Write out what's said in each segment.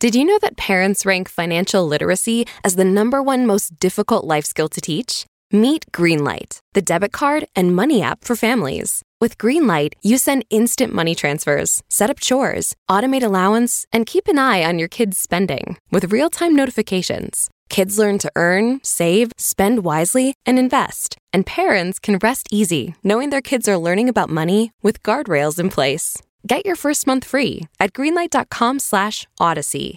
Did you know that parents rank financial literacy as the #1 most difficult life skill to teach? Meet Greenlight, the debit card and money app for families. With Greenlight, you send instant money transfers, set up chores, automate allowance, and keep an eye on your kids' spending with real-time notifications. Kids learn to earn, save, spend wisely, and invest. And parents can rest easy knowing their kids are learning about money with guardrails in place. Get your first month free at greenlight.com/Odyssey.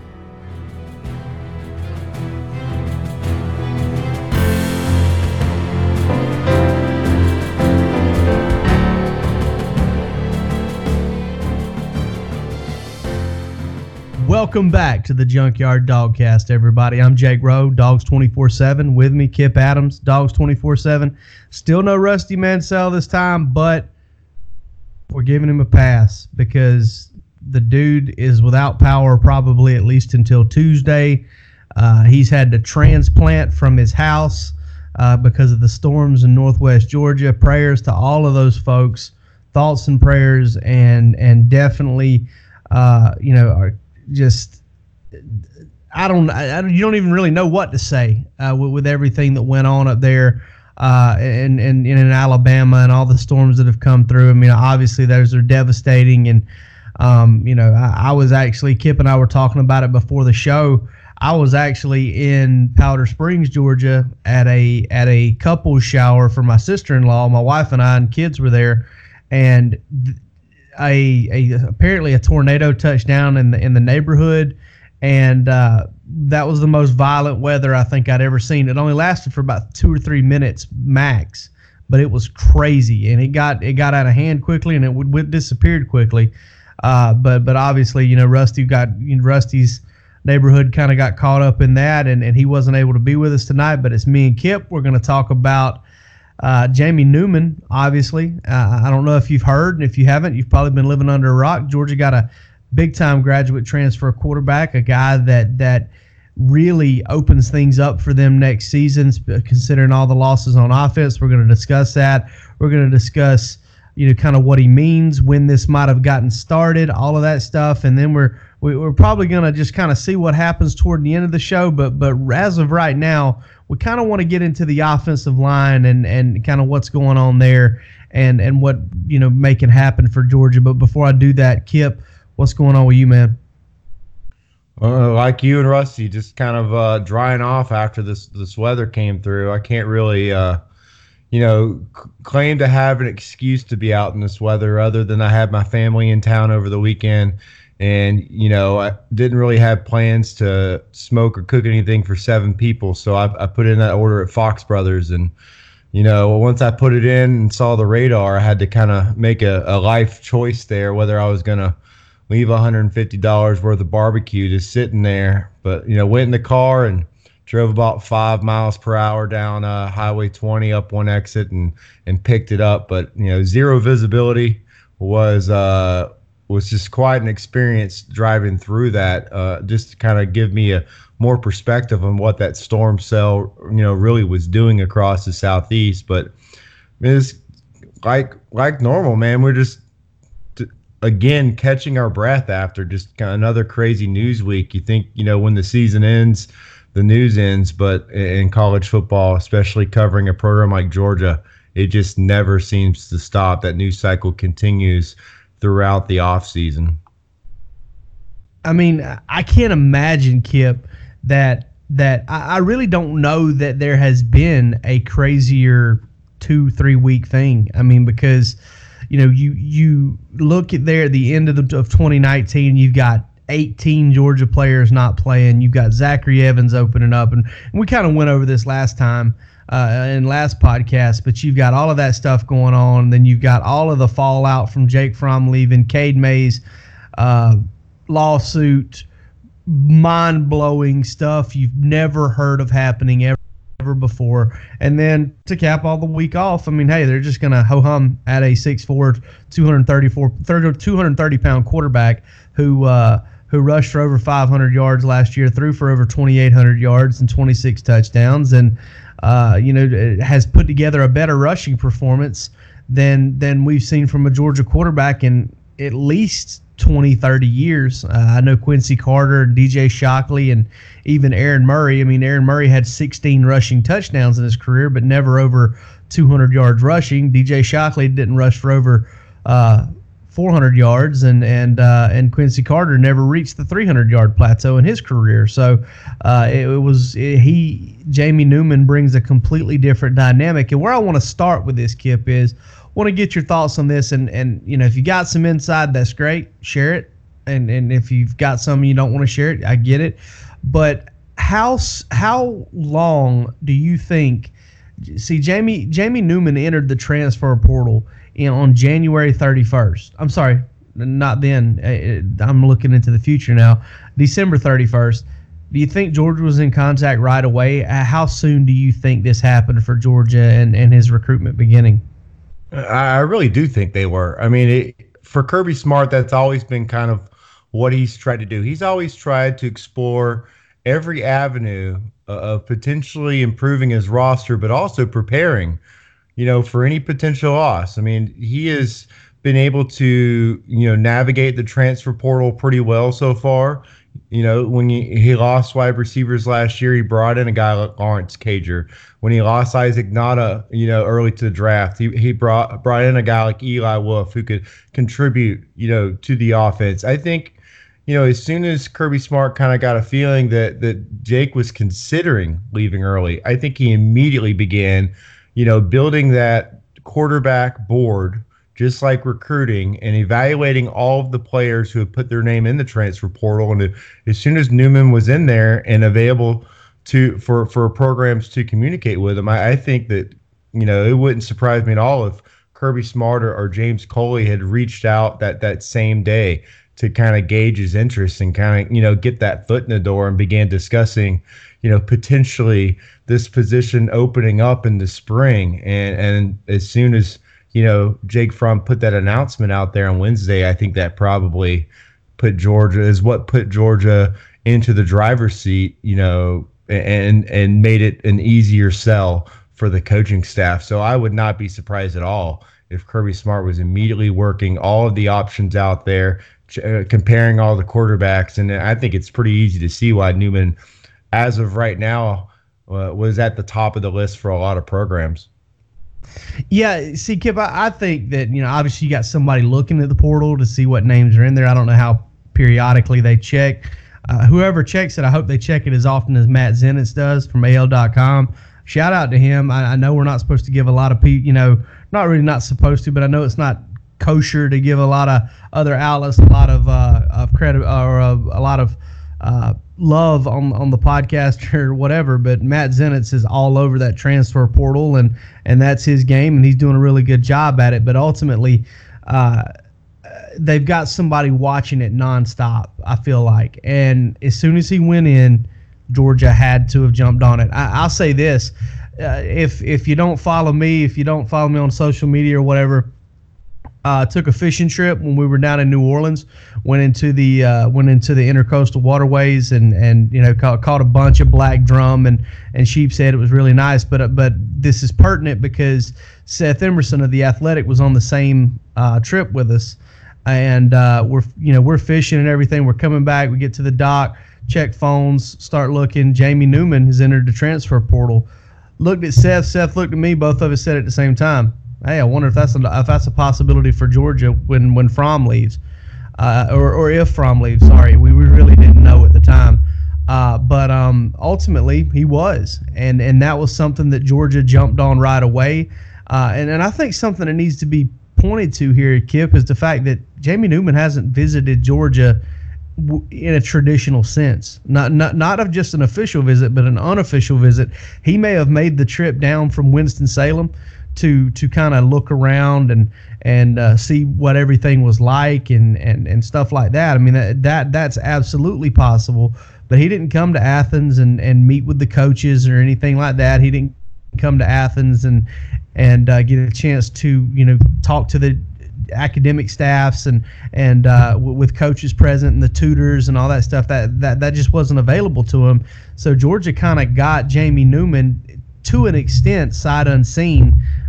Welcome back to the Junkyard Dogcast, everybody. I'm Jake Rowe, Dogs 24/7. With me, Kip Adams, Dogs 24/7. Still no Rusty Mansell this time, but we're giving him a pass because the dude is without power probably at least until Tuesday. He's had to transplant from his house because of the storms in northwest Georgia. Prayers to all of those folks. Thoughts and prayers, and definitely, are just you don't even really know what to say with everything that went on up there in Alabama and all the storms that have come through. I mean, obviously those are devastating, and I was actually, Kip and I were talking about it before the show. I was actually in Powder Springs, Georgia at a couples shower for my sister-in-law. My wife and I and kids were there, and apparently a tornado touched down in the neighborhood, and that was the most violent weather I think I'd ever seen. It only lasted for about 2 or 3 minutes max, but it was crazy, and it got out of hand quickly, and it disappeared quickly. But obviously, Rusty's neighborhood kind of got caught up in that, and he wasn't able to be with us tonight. But it's me and Kip. We're going to talk about Jamie Newman, obviously. I don't know if you've heard, and if you haven't, you've probably been living under a rock. Georgia got a big-time graduate transfer quarterback, a guy that really opens things up for them next season, considering all the losses on offense. We're going to discuss that. We're going to discuss, kind of what he means, when this might have gotten started, all of that stuff, and then we're probably going to just kind of see what happens toward the end of the show. But as of right now, we kind of want to get into the offensive line and kind of what's going on there and what, make it happen for Georgia. But before I do that, Kip, what's going on with you, man? Like you and Rusty, just kind of drying off after this weather came through. I can't really, claim to have an excuse to be out in this weather other than I had my family in town over the weekend. And, I didn't really have plans to smoke or cook anything for 7 people. So I put in that order at Fox Brothers. And, once I put it in and saw the radar, I had to kind of make a life choice there, whether I was going to leave $150 worth of barbecue just sitting there. But, went in the car and drove about 5 miles per hour down Highway 20 up one exit and picked it up. But, zero visibility was just quite an experience driving through that, just to kind of give me a more perspective on what that storm cell, really was doing across the southeast. But it's like normal, man. We're just, again, catching our breath after just kind of another crazy news week. You think, when the season ends, the news ends, but in college football, especially covering a program like Georgia, it just never seems to stop. That news cycle continues throughout the off season. I mean, I can't imagine, Kip, that I really don't know that there has been a crazier 2-3 week thing. I mean, because you look at the end of 2019, you've got 18 Georgia players not playing. You've got Zachary Evans opening up, and we kind of went over this last time in last podcast, but you've got all of that stuff going on. Then you've got all of the fallout from Jake Fromm leaving, Cade Mays lawsuit, mind-blowing stuff you've never heard of happening ever before. And then to cap all the week off, I mean, hey, they're just going to ho-hum at a 6'4", 230-pound quarterback who rushed for over 500 yards last year, threw for over 2,800 yards and 26 touchdowns, and has put together a better rushing performance than we've seen from a Georgia quarterback in at least 20, 30 years. I know Quincy Carter, DJ Shockley, and even Aaron Murray. I mean, Aaron Murray had 16 rushing touchdowns in his career, but never over 200 yards rushing. DJ Shockley didn't rush for over 400 yards, and Quincy Carter never reached the 300-yard plateau in his career. So Jamie Newman brings a completely different dynamic. And where I want to start with this, Kip, is want to get your thoughts on this. And you know, if you got some insight, that's great. Share it. And if you've got some you don't want to share it, I get it. But how long do you think? See, Jamie Newman entered the transfer portal on January 31st. I'm sorry, not then. I'm looking into the future now. December 31st. Do you think Georgia was in contact right away? How soon do you think this happened for Georgia and his recruitment beginning? I really do think they were. I mean, for Kirby Smart, that's always been kind of what he's tried to do. He's always tried to explore every avenue of potentially improving his roster, but also preparing, you know, for any potential loss. I mean, he has been able to, you know, navigate the transfer portal pretty well so far. You know, when he lost wide receivers last year, he brought in a guy like Lawrence Cager. When he lost Isaac Nada, you know, early to the draft, he brought in a guy like Eli Wolf who could contribute, you know, to the offense. I think, you know, as soon as Kirby Smart kind of got a feeling that Jake was considering leaving early, I think he immediately began, you know, building that quarterback board, just like recruiting and evaluating all of the players who have put their name in the transfer portal. And as soon as Newman was in there and available for programs to communicate with him, I think that, you know, it wouldn't surprise me at all if Kirby Smart or James Coley had reached out that same day to kind of gauge his interest and kind of, you know, get that foot in the door and began discussing, you know, potentially this position opening up in the spring. And as soon as, you know, Jake Fromm put that announcement out there on Wednesday, I think that probably put Georgia into the driver's seat, you know, and made it an easier sell for the coaching staff. So I would not be surprised at all if Kirby Smart was immediately working all of the options out there, comparing all the quarterbacks. And I think it's pretty easy to see why Newman, as of right now, was at the top of the list for a lot of programs. Yeah, see, Kip, I think that, you know, obviously you got somebody looking at the portal to see what names are in there. I don't know how periodically they check. Whoever checks it, I hope they check it as often as Matt Zenitz does from AL.com. Shout out to him. I know we're not supposed to give a lot of people, you know, not really not supposed to, but I know it's not kosher to give a lot of other outlets a lot of credit or a lot of love on the podcast or whatever. But Matt Zenitz is all over that transfer portal, and that's his game, and he's doing a really good job at it. But ultimately, they've got somebody watching it nonstop, I feel like. And as soon as he went in, Georgia had to have jumped on it. I'll say this. If you don't follow me, on social media or whatever, took a fishing trip when we were down in New Orleans, went into the intercoastal waterways and you know, caught a bunch of black drum and sheepshead. It was really nice. But this is pertinent because Seth Emerson of The Athletic was on the same trip with us. And we're fishing and everything. We're coming back. We get to the dock, check phones, start looking. Jamie Newman has entered the transfer portal. Looked at Seth. Seth looked at me. Both of us said at the same time, "Hey, I wonder if that's a possibility for Georgia when Fromm leaves, or if Fromm leaves." Sorry, we really didn't know at the time. But ultimately he was, and that was something that Georgia jumped on right away. And I think something that needs to be pointed to here, Kip, is the fact that Jamie Newman hasn't visited Georgia in a traditional sense, not of just an official visit, but an unofficial visit. He may have made the trip down from Winston-Salem to kind of look around and see what everything was like and stuff like that. I mean, that's absolutely possible. But he didn't come to Athens and meet with the coaches or anything like that. He didn't come to Athens and get a chance to, you know, talk to the academic staffs and with coaches present and the tutors and all that stuff. That just wasn't available to him. So Georgia kind of got Jamie Newman to an extent sight unseen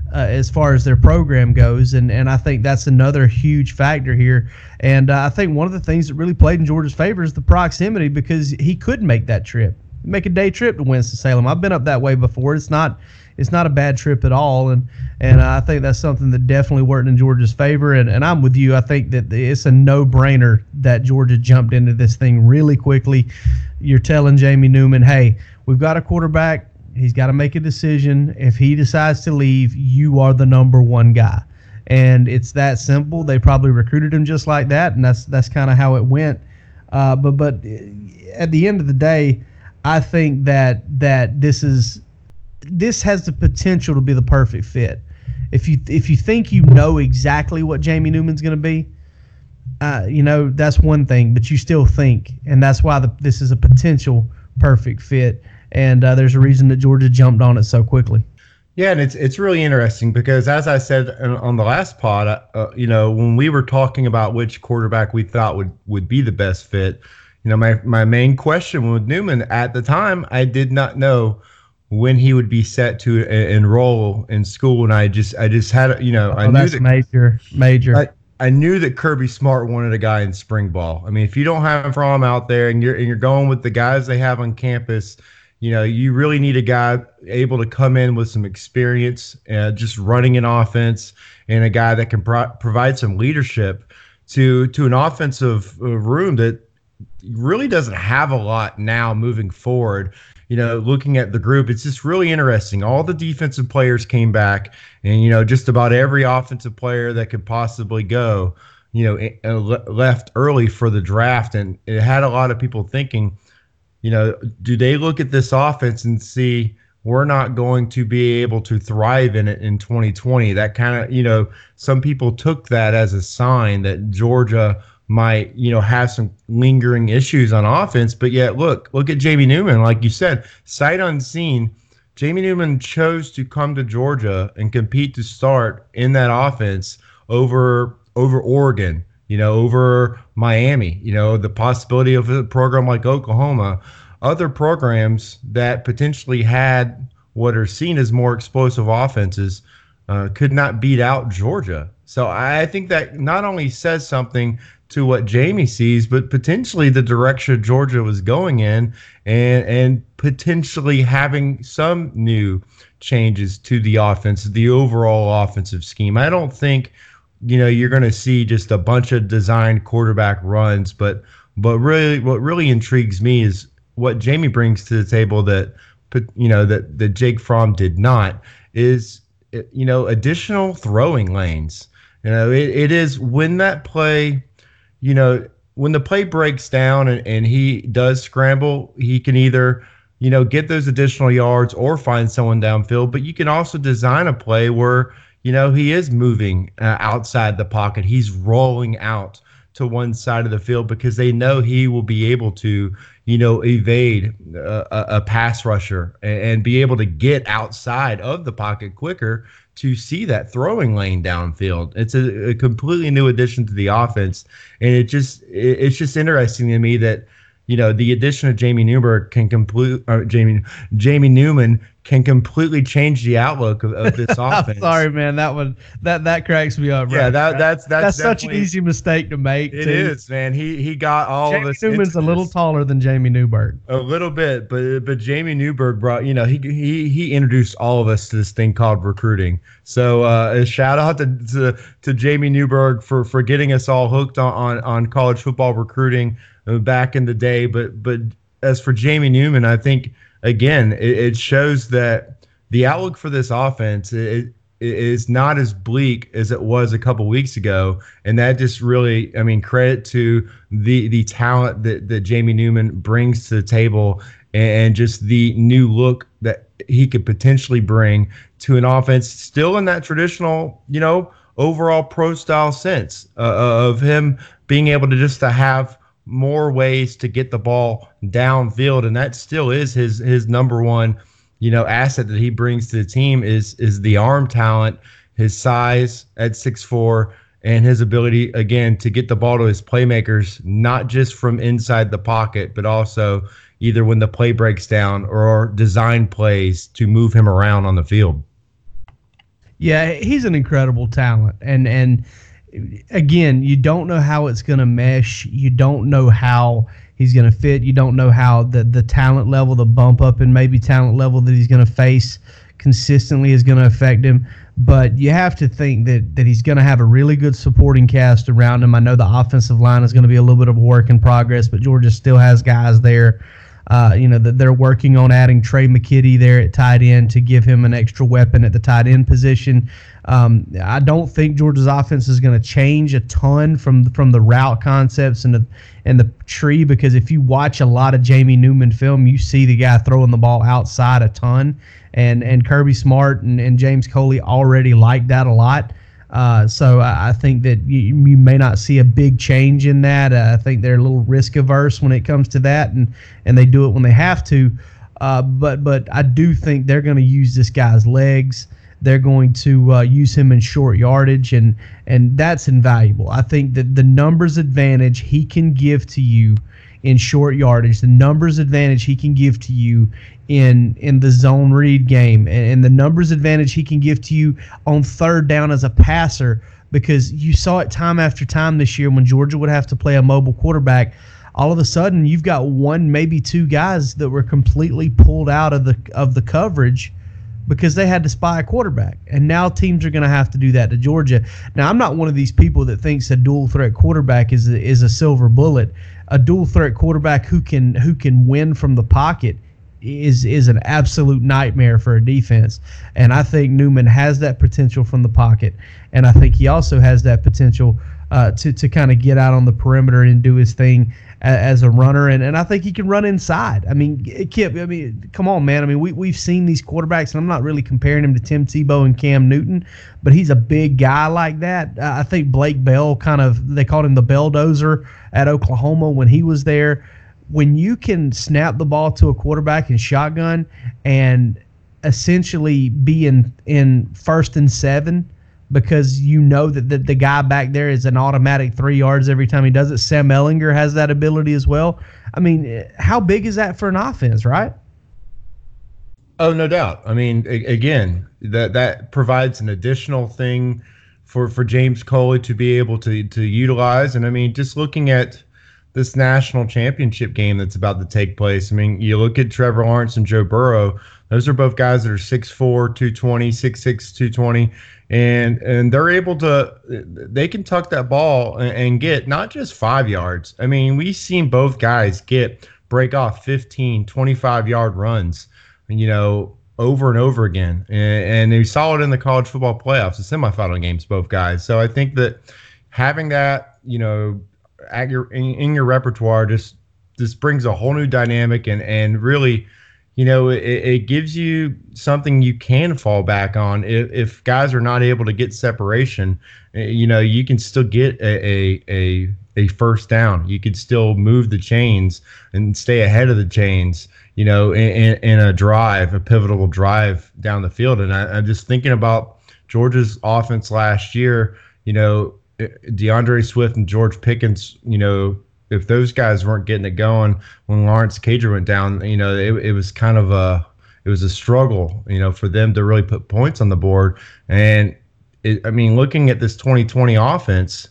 as far as their program goes, and I think that's another huge factor here. And I think one of the things that really played in Georgia's favor is the proximity, because he could make that trip, make a day trip to Winston-Salem. I've been up that way before. It's not a bad trip at all, and I think that's something that definitely worked in Georgia's favor. And I'm with you. I think that it's a no-brainer that Georgia jumped into this thing really quickly. You're telling Jamie Newman, hey, we've got a quarterback. He's got to make a decision. If he decides to leave, you are the number one guy. And it's that simple. They probably recruited him just like that, and that's kind of how it went. But at the end of the day, I think that this has the potential to be the perfect fit. If you think you know exactly what Jamie Newman's going to be, that's one thing, but you still think, and that's why this is a potential perfect fit. And there's a reason that Georgia jumped on it so quickly. Yeah, and it's really interesting because, as I said on the last pod, when we were talking about which quarterback we thought would be the best fit, my main question with Newman at the time, I did not know when he would be set to enroll in school, and I just had I knew that's major. I knew that Kirby Smart wanted a guy in spring ball. I mean, if you don't have him out there and you're going with the guys they have on campus, you really need a guy able to come in with some experience, just running an offense, and a guy that can provide some leadership to an offensive room that really doesn't have a lot now moving forward. Looking at the group, it's just really interesting. All the defensive players came back, and just about every offensive player that could possibly go, left early for the draft, and it had a lot of people thinking, do they look at this offense and see we're not going to be able to thrive in it in 2020? That kind of, some people took that as a sign that Georgia might, have some lingering issues on offense. But yet, look at Jamie Newman. Like you said, sight unseen, Jamie Newman chose to come to Georgia and compete to start in that offense over Oregon, over Miami, the possibility of a program like Oklahoma, other programs that potentially had what are seen as more explosive offenses could not beat out Georgia. So I think that not only says something to what Jamie sees, but potentially the direction Georgia was going in, and potentially having some new changes to the offense, the overall offensive scheme. I don't think you're going to see just a bunch of designed quarterback runs, but really, what really intrigues me is what Jamie brings to the table that Jake Fromm did not, is additional throwing lanes. It is when that play, when the play breaks down and he does scramble, he can either get those additional yards or find someone downfield. But you can also design a play where he is moving outside the pocket. He's rolling out to one side of the field because they know he will be able to, evade a pass rusher and be able to get outside of the pocket quicker to see that throwing lane downfield. It's a completely new addition to the offense, and it's just interesting to me that the addition of Jamie Newman can completely change the outlook of this offense. I'm sorry, man. That cracks me up. Yeah, right? That's such an easy mistake to make. It is, man. He got all Jamie of this. Newman's a little taller than Jamie Newberg. A little bit, but Jamie Newberg brought, he introduced all of us to this thing called recruiting. So a shout out to Jamie Newberg for getting us all hooked on college football recruiting back in the day. But as for Jamie Newman, I think, again, it shows that the outlook for this offense is not as bleak as it was a couple weeks ago. And that just really, credit to the talent that Jamie Newman brings to the table, and just the new look that he could potentially bring to an offense still in that traditional, overall pro style sense of him being able to have more ways to get the ball downfield. And that still is his number one, asset that he brings to the team is the arm talent, his size at 6'4", and his ability, again, to get the ball to his playmakers, not just from inside the pocket, but also either when the play breaks down or design plays to move him around on the field. Yeah, he's an incredible talent, and again, you don't know how it's going to mesh. You don't know how he's going to fit. You don't know how the talent level, the bump up and maybe talent level that he's going to face consistently is going to affect him. But you have to think that he's going to have a really good supporting cast around him. I know the offensive line is going to be a little bit of a work in progress, but Georgia still has guys there. That they're working on adding Trey McKitty there at tight end to give him an extra weapon at the tight end position. I don't think Georgia's offense is going to change a ton from the route concepts and the tree, because if you watch a lot of Jamie Newman film, you see the guy throwing the ball outside a ton, and Kirby Smart and James Coley already like that a lot. So I think that you may not see a big change in that. I think they're a little risk averse when it comes to that, and they do it when they have to. But I do think they're going to use this guy's legs. They're going to use him in short yardage, and that's invaluable. I think that the numbers advantage he can give to you in short yardage, the numbers advantage he can give to you in the zone read game, and the numbers advantage he can give to you on third down as a passer, because you saw it time after time this year when Georgia would have to play a mobile quarterback. All of a sudden, you've got one, maybe two guys that were completely pulled out of the coverage because they had to spy a quarterback. And now teams are going to have to do that to Georgia. Now, I'm not one of these people that thinks a dual threat quarterback is a silver bullet. A dual threat quarterback who can win from the pocket is an absolute nightmare for a defense. And I think Newman has that potential from the pocket, and I think he also has that potential to kind of get out on the perimeter and do his thing as a runner, and I think he can run inside. I mean, Kip, come on, man. I mean, we've seen these quarterbacks, and I'm not really comparing him to Tim Tebow and Cam Newton, but he's a big guy like that. I think Blake Bell they called him the Belldozer at Oklahoma when he was there. When you can snap the ball to a quarterback in shotgun and essentially be in 1st and 7, because you know that the guy back there is an automatic 3 yards every time he does it. Sam Ehlinger has that ability as well. I mean, how big is that for an offense, right? Oh, no doubt. I mean, again, that provides an additional thing for James Coley to be able to utilize. And I mean, just looking at this national championship game that's about to take place, I mean, you look at Trevor Lawrence and Joe Burrow. Those are both guys that are 6'4", 220, 6'6", 220. And they're able they can tuck that ball and get not just 5 yards. I mean, we've seen both guys break off 15, 25-yard runs, over and over again. And we saw it in the college football playoffs, the semifinal games, both guys. So I think that having that, at in your repertoire just brings a whole new dynamic and really, it gives you something you can fall back on. If guys are not able to get separation, you can still get a first down. You could still move the chains and stay ahead of the chains, in a pivotal drive down the field. And I'm just thinking about Georgia's offense last year, DeAndre Swift and George Pickens, if those guys weren't getting it going when Lawrence Cager went down, it was kind of a struggle, for them to really put points on the board. And looking at this 2020 offense,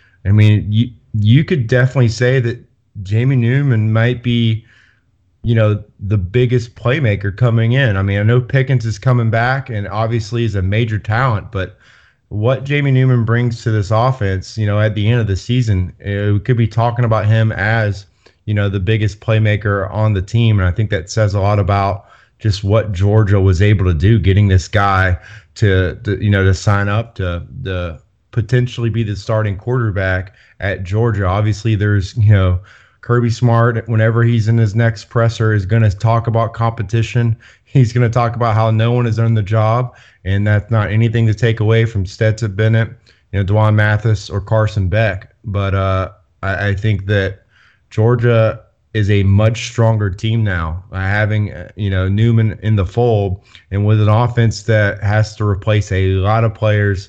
you could definitely say that Jamie Newman might be, the biggest playmaker coming in. I know Pickens is coming back and obviously is a major talent, but what Jamie Newman brings to this offense, at the end of the season, we could be talking about him as, the biggest playmaker on the team. And I think that says a lot about just what Georgia was able to do, getting this guy to sign up to potentially be the starting quarterback at Georgia. Obviously, there's, Kirby Smart, whenever he's in his next presser, is going to talk about competition. He's going to talk about how no one has earned the job, and that's not anything to take away from Stetson Bennett, Dwan Mathis, or Carson Beck. But I think that Georgia is a much stronger team now, having Newman in the fold, and with an offense that has to replace a lot of players.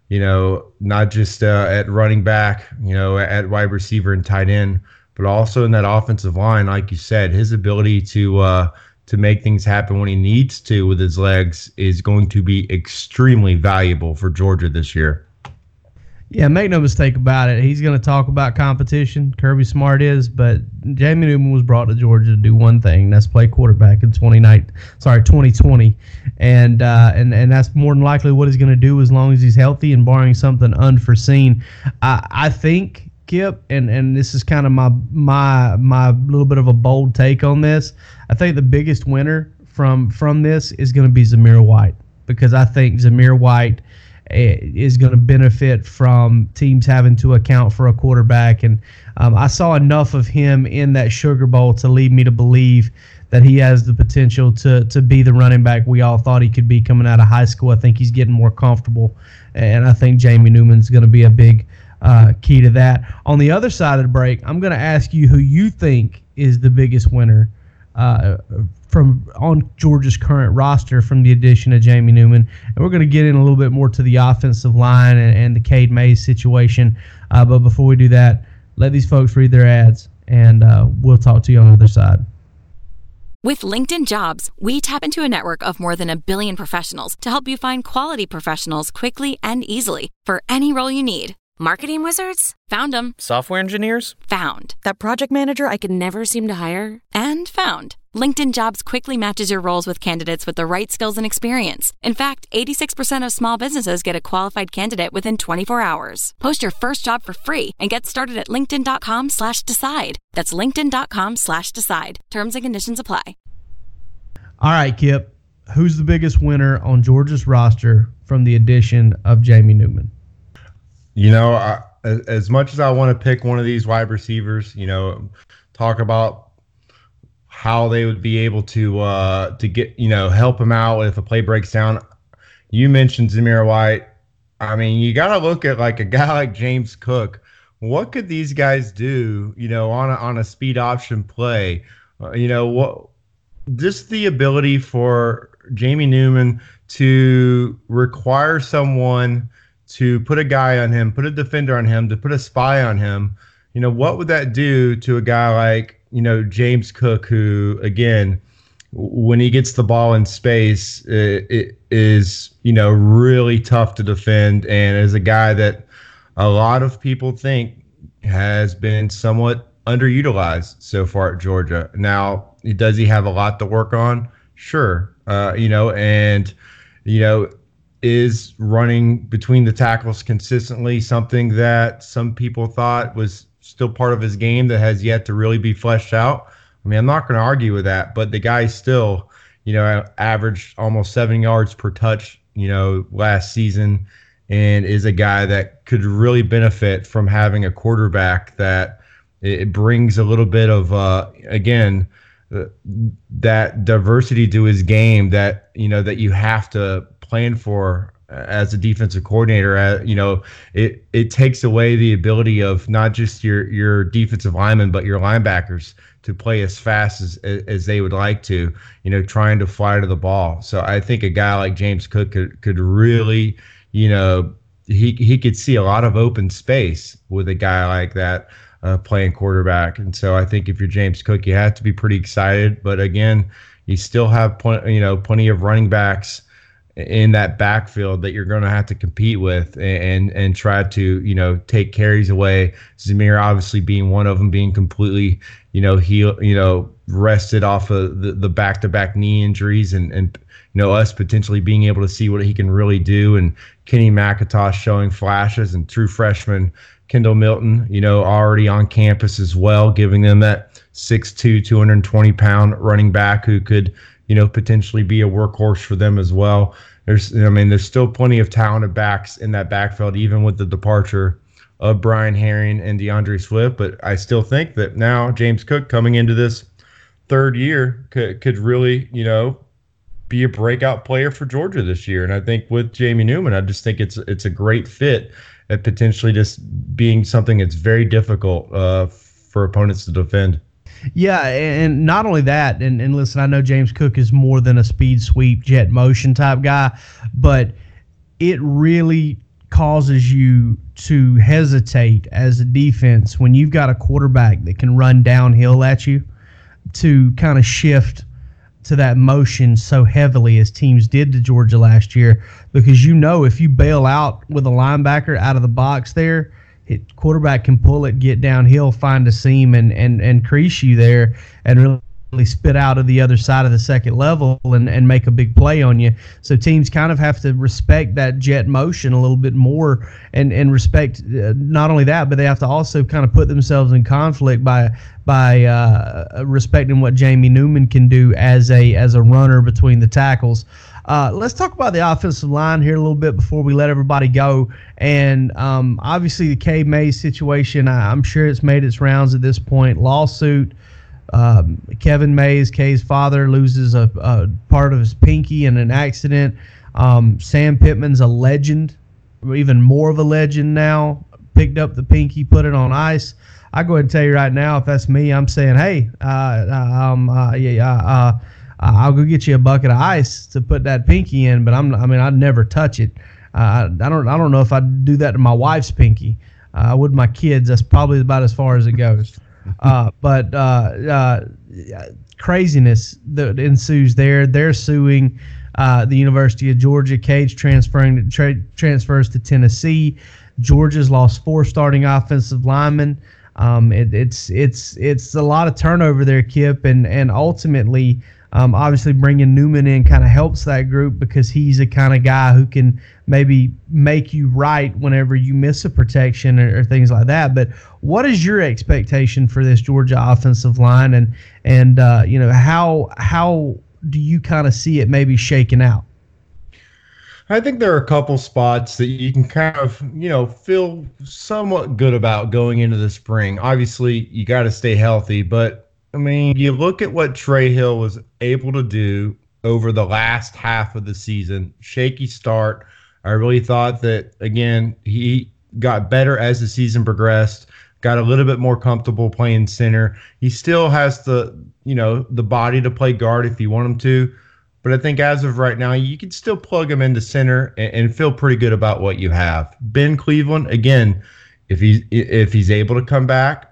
Not just at running back, at wide receiver and tight end, but also in that offensive line. Like you said, his ability to to make things happen when he needs to with his legs is going to be extremely valuable for Georgia this year. Yeah, make no mistake about it. He's going to talk about competition. Kirby Smart is, but Jamie Newman was brought to Georgia to do one thing. That's play quarterback in 2020, and that's more than likely what he's going to do as long as he's healthy and barring something unforeseen. I think, Kip, and this is kind of my little bit of a bold take on this. I think the biggest winner from this is going to be Zamir White, because I think Zamir White is going to benefit from teams having to account for a quarterback. And I saw enough of him in that Sugar Bowl to lead me to believe that he has the potential to be the running back we all thought he could be coming out of high school. I think he's getting more comfortable, and I think Jamie Newman's going to be a big key to that. On the other side of the break, I'm going to ask you who you think is the biggest winner from on Georgia's current roster from the addition of Jamie Newman. And we're going to get in a little bit more to the offensive line and the Cade Mays situation. But before we do that, let these folks read their ads, and we'll talk to you on the other side. With LinkedIn Jobs, we tap into a network of more than 1 billion professionals to help you find quality professionals quickly and easily for any role you need. Marketing wizards? Found them. Software engineers? Found. That project manager I could never seem to hire? And found. LinkedIn Jobs quickly matches your roles with candidates with the right skills and experience. In fact, 86% of small businesses get a qualified candidate within 24 hours. Post your first job for free and get started at linkedin.com/decide. That's linkedin.com/decide. Terms and conditions apply. All right, Kip. Who's the biggest winner on Georgia's roster from the addition of Jamie Newman? You know, as much as I want to pick one of these wide receivers, you know, talk about how they would be able to get, you know, help him out if a play breaks down. You mentioned Zamir White. I mean, you got to look at like a guy like James Cook. What could these guys do, you know, on a speed option play? You know, what just the ability for Jamie Newman to require someone to put a guy on him, put a defender on him, to put a spy on him. You know, what would that do to a guy like, you know, James Cook, who, again, when he gets the ball in space, it is, you know, really tough to defend, and is a guy that a lot of people think has been somewhat underutilized so far at Georgia. Now, does he have a lot to work on? Sure. You know, and, you know, is running between the tackles consistently something that some people thought was still part of his game that has yet to really be fleshed out? I mean, I'm not going to argue with that, but the guy still, you know, averaged almost 7 yards per touch, you know, last season, and is a guy that could really benefit from having a quarterback that it brings a little bit of, again, that diversity to his game that, you know, that you have to plan for as a defensive coordinator. You know, it takes away the ability of not just your defensive linemen, but your linebackers to play as fast as they would like to, you know, trying to fly to the ball. So I think a guy like James Cook could really, you know, he could see a lot of open space with a guy like that playing quarterback. And so I think if you're James Cook, you have to be pretty excited. But again, you still have plenty of running backs in that backfield that you're going to have to compete with and try to, you know, take carries away. Zamir obviously being one of them, being completely, you know, rested off of the back-to-back knee injuries, and you know, us potentially being able to see what he can really do, and Kenny McIntosh showing flashes, and true freshman Kendall Milton, you know, already on campus as well, giving them that 6'2", 220-pound running back who could, you know, potentially be a workhorse for them as well. There's still plenty of talented backs in that backfield, even with the departure of Brian Herring and DeAndre Swift. But I still think that now James Cook, coming into this third year, could really, you know, be a breakout player for Georgia this year. And I think with Jamie Newman, I just think it's a great fit at potentially just being something that's very difficult for opponents to defend. Yeah, and not only that, and listen, I know James Cook is more than a speed sweep, jet motion type guy, but it really causes you to hesitate as a defense when you've got a quarterback that can run downhill at you, to kind of shift to that motion so heavily as teams did to Georgia last year, because if you bail out with a linebacker out of the box there, quarterback can pull it, get downhill, find a seam, and crease you there, and really spit out of the other side of the second level and make a big play on you. So teams kind of have to respect that jet motion a little bit more, and respect not only that, but they have to also kind of put themselves in conflict by respecting what Jamie Newman can do as a runner between the tackles. Let's talk about the offensive line here a little bit before we let everybody go. And obviously the Cade Mays situation, I'm sure it's made its rounds at this point. Lawsuit. Kevin Mays, Kay's father, loses a part of his pinky in an accident. Sam Pittman's a legend, even more of a legend now. Picked up the pinky, put it on ice. I go ahead and tell you right now, if that's me, I'm saying, hey, I'll go get you a bucket of ice to put that pinky in, but I'd never touch it. I don't know if I'd do that to my wife's pinky. I would my kids. That's probably about as far as it goes. But craziness that ensues there. They're suing the University of Georgia. Cage transfers to Tennessee. Georgia's lost 4 starting offensive linemen. It's a lot of turnover there, Kip, and ultimately, obviously bringing Newman in kind of helps that group, because he's the kind of guy who can maybe make you right whenever you miss a protection or things like that. But what is your expectation for this Georgia offensive line, and how do you kind of see it maybe shaking out? I think there are a couple spots that you can kind of, feel somewhat good about going into the spring. Obviously, you got to stay healthy, but you look at what Trey Hill was able to do over the last half of the season. Shaky start. I really thought that, again, he got better as the season progressed, got a little bit more comfortable playing center. He still has the body to play guard if you want him to. But I think as of right now, you can still plug him into center and feel pretty good about what you have. Ben Cleveland, again, if he's able to come back,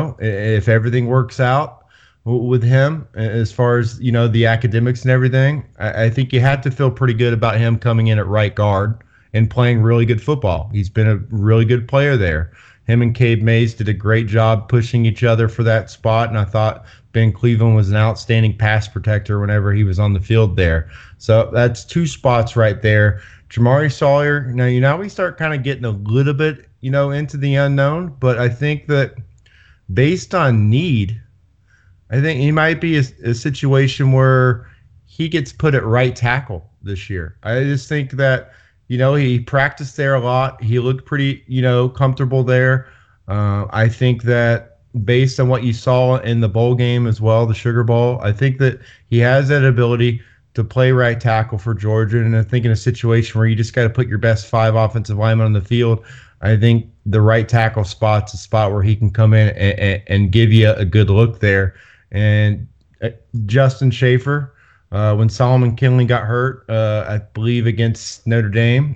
if everything works out with him as far as, the academics and everything, I think you had to feel pretty good about him coming in at right guard and playing really good football. He's been a really good player there. Him and Cade Mays did a great job pushing each other for that spot, and I thought Ben Cleveland was an outstanding pass protector whenever he was on the field there. So that's 2 spots right there. Jamari Sawyer, now we start kind of getting a little bit, into the unknown, but I think that based on need, I think he might be a situation where he gets put at right tackle this year. I just think that, he practiced there a lot. He looked pretty, comfortable there. I think that based on what you saw in the bowl game as well, the Sugar Bowl, I think that he has that ability to play right tackle for Georgia. And I think in a situation where you just got to put your best 5 offensive linemen on the field, I think the right tackle spot's a spot where he can come in and give you a good look there. And Justin Schaefer, when Solomon Kinley got hurt, I believe against Notre Dame,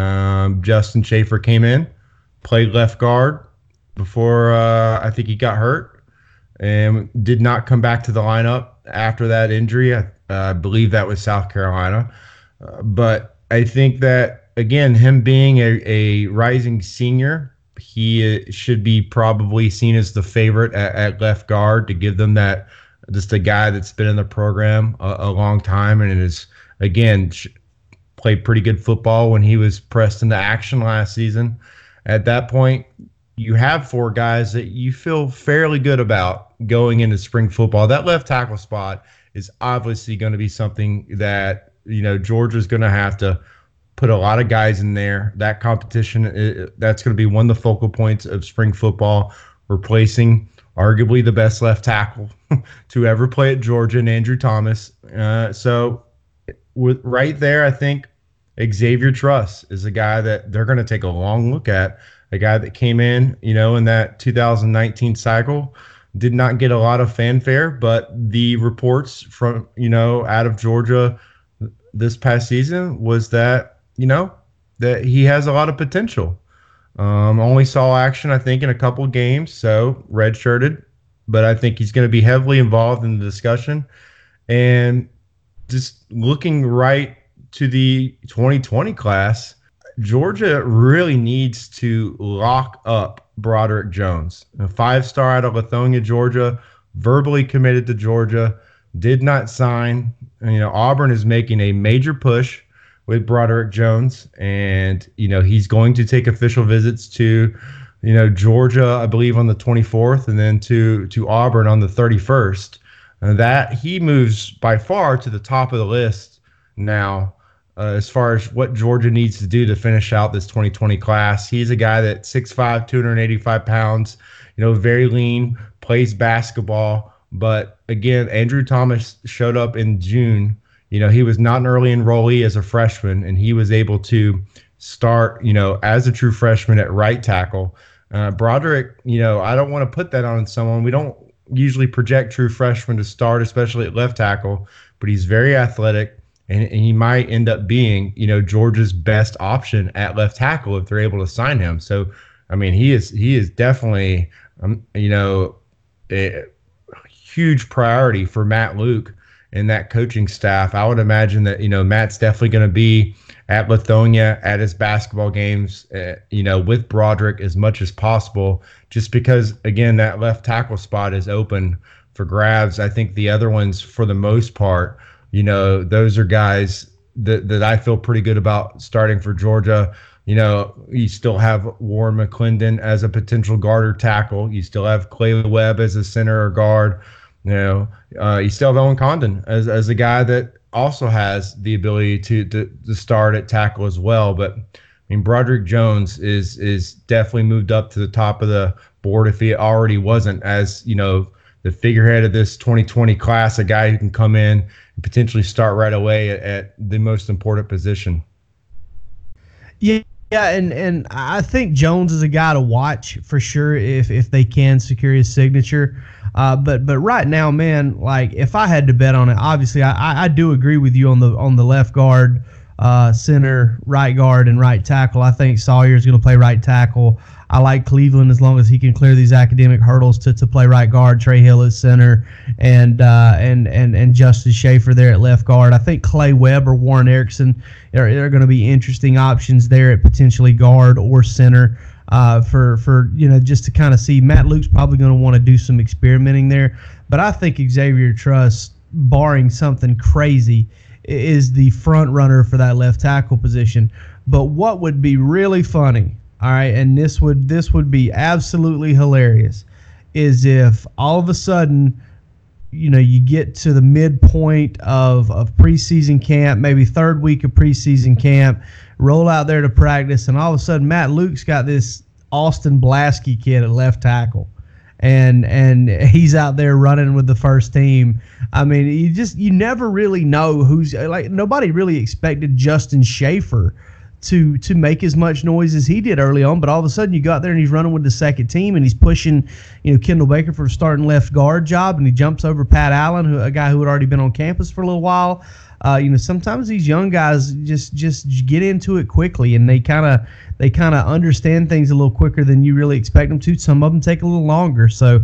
Justin Schaefer came in, played left guard before I think he got hurt, and did not come back to the lineup after that injury. I believe that was South Carolina. But I think that, again, him being a rising senior, he should be probably seen as the favorite at left guard to give them that, just a guy that's been in the program a long time and is, again, played pretty good football when he was pressed into action last season. At that point, you have 4 guys that you feel fairly good about going into spring football. That left tackle spot is obviously going to be something that, Georgia's going to have to put a lot of guys in there. That competition, that's going to be one of the focal points of spring football, replacing arguably the best left tackle to ever play at Georgia, and Andrew Thomas. So with right there, I think Xavier Truss is a guy that they're going to take a long look at, a guy that came in, in that 2019 cycle, did not get a lot of fanfare, but the reports from, out of Georgia this past season was that, that he has a lot of potential. Only saw action, I think, in a couple of games, so redshirted, but I think he's going to be heavily involved in the discussion. And just looking right to the 2020 class, Georgia really needs to lock up Broderick Jones, a 5-star out of Lithonia, Georgia, verbally committed to Georgia, did not sign. Auburn is making a major push with Broderick Jones, and he's going to take official visits to Georgia, I believe, on the 24th, and then to Auburn on the 31st. And that he moves by far to the top of the list now as far as what Georgia needs to do to finish out this 2020 class. He's a guy that's 6'5", 285 pounds, very lean, plays basketball. But again, Andrew Thomas showed up in June. He was not an early enrollee as a freshman, and he was able to start, as a true freshman at right tackle. Broderick, I don't want to put that on someone. We don't usually project true freshmen to start, especially at left tackle, but he's very athletic, and he might end up being, Georgia's best option at left tackle if they're able to sign him. So, I mean, he is definitely, a huge priority for Matt Luke and that coaching staff. I would imagine that, Matt's definitely going to be at Lithonia at his basketball games, with Broderick as much as possible, just because, again, that left tackle spot is open for grabs. I think the other ones, for the most part, those are guys that I feel pretty good about starting for Georgia. You still have Warren McClendon as a potential guard or tackle. You still have Clay Webb as a center or guard. You still have Owen Condon as a guy that also has the ability to start at tackle as well. But I mean, Broderick Jones is definitely moved up to the top of the board if he already wasn't, as the figurehead of this 2020 class, a guy who can come in and potentially start right away at the most important position. Yeah, and I think Jones is a guy to watch for sure if they can secure his signature. But right now, man, like if I had to bet on it, obviously I do agree with you on the left guard, center, right guard, and right tackle. I think Sawyer is going to play right tackle. I like Cleveland as long as he can clear these academic hurdles to play right guard. Trey Hill at center, and Justin Schaefer there at left guard. I think Clay Webb or Warren Erickson are going to be interesting options there at potentially guard or center. For just to kind of see. Matt Luke's probably going to want to do some experimenting there, but I think Xavier Truss, barring something crazy, is the front runner for that left tackle position. But what would be really funny, all right, and this would be absolutely hilarious, is if all of a sudden, you get to the midpoint of preseason camp, maybe third week of preseason camp, roll out there to practice, and all of a sudden Matt Luke's got this Austin Blasky kid at left tackle, and he's out there running with the first team. I mean, you never really know who's, like, nobody really expected Justin Schaefer to make as much noise as he did early on, but all of a sudden you got there and he's running with the second team, and he's pushing Kendall Baker for a starting left guard job, and he jumps over Pat Allen, a guy who had already been on campus for a little while. Sometimes these young guys just get into it quickly, and they kind of understand things a little quicker than you really expect them to. Some of them take a little longer. So,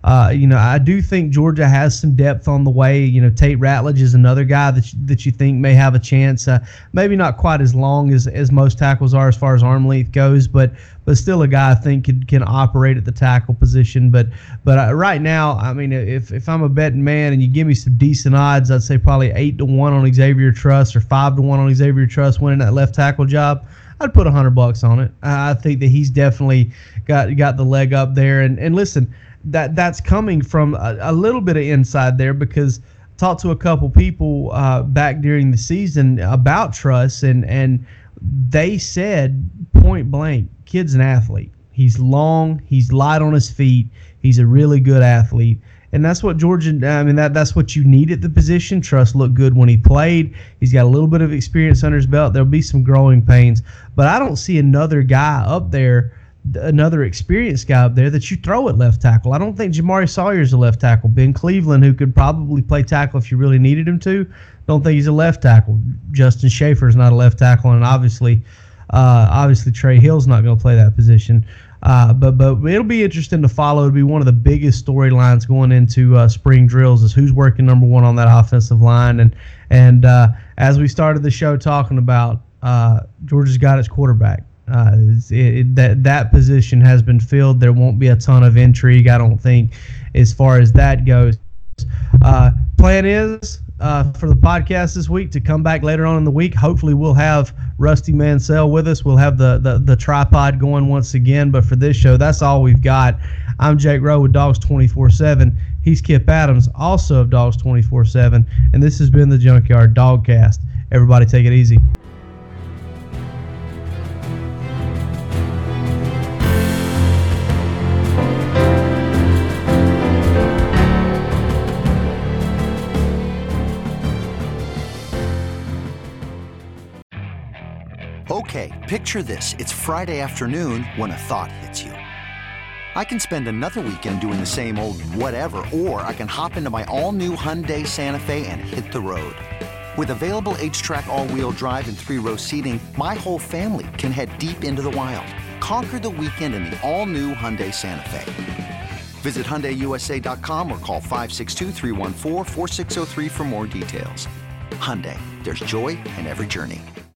I do think Georgia has some depth on the way. Tate Ratledge is another guy that you think may have a chance. Maybe not quite as long as most tackles are as far as arm length goes, but still a guy I think can operate at the tackle position. But right now, I mean, if I'm a betting man and you give me some decent odds, I'd say probably 8-1 on Xavier Truss or 5-1 on Xavier Truss winning that left tackle job. I'd put $100 on it. I think that he's definitely got the leg up there. And listen, that's coming from a little bit of inside there, because I talked to a couple people back during the season about Truss, and they said point blank, kid's an athlete. He's long, he's light on his feet, he's a really good athlete. And that's what Georgia, that's what you need at the position. Truss looked good when he played. He's got a little bit of experience under his belt. There'll be some growing pains. But I don't see another guy up there, another experienced guy up there that you throw at left tackle. I don't think Jamari Sawyer's a left tackle. Ben Cleveland, who could probably play tackle if you really needed him to, don't think he's a left tackle. Justin Schaefer is not a left tackle, and obviously Trey Hill's not going to play that position. But it'll be interesting to follow. It'll be one of the biggest storylines going into spring drills is who's working number one on that offensive line. And as we started the show talking about, Georgia's got its quarterback. That position has been filled. There won't be a ton of intrigue, I don't think, as far as that goes. Plan is for the podcast this week to come back later on in the week. Hopefully we'll have Rusty Mansell with us. We'll have the tripod going once again. But for this show, that's all we've got. I'm Jake Rowe with Dogs 24/7. He's Kip Adams, also of Dogs 24/7. And this has been the Junkyard Dogcast. Everybody take it easy. Okay, picture this. It's Friday afternoon when a thought hits you. I can spend another weekend doing the same old whatever, or I can hop into my all-new Hyundai Santa Fe and hit the road. With available H-Track all-wheel drive and 3-row seating, my whole family can head deep into the wild. Conquer the weekend in the all-new Hyundai Santa Fe. Visit HyundaiUSA.com or call 562-314-4603 for more details. Hyundai, there's joy in every journey.